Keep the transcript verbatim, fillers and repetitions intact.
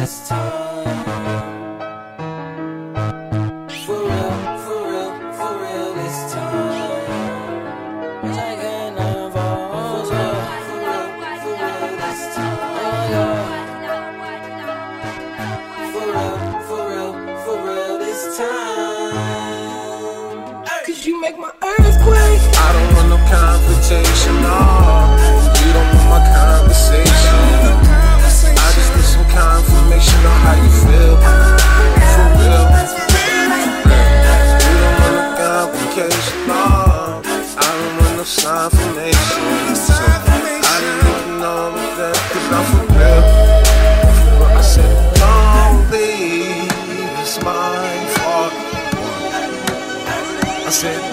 this time. For real, for real, for real this time. Taking over, for real, for real, for real this time. For real, for real, for real this time. Cause you make my earthquake. I don't want no confrontation, no. You don't want my conversation. I just need some confirmation on how you feel. For real. You don't want no complication, no. I don't want no confirmation. So I didn't need to know that, cause I'm for real. I said, don't leave, it's my fault. I said,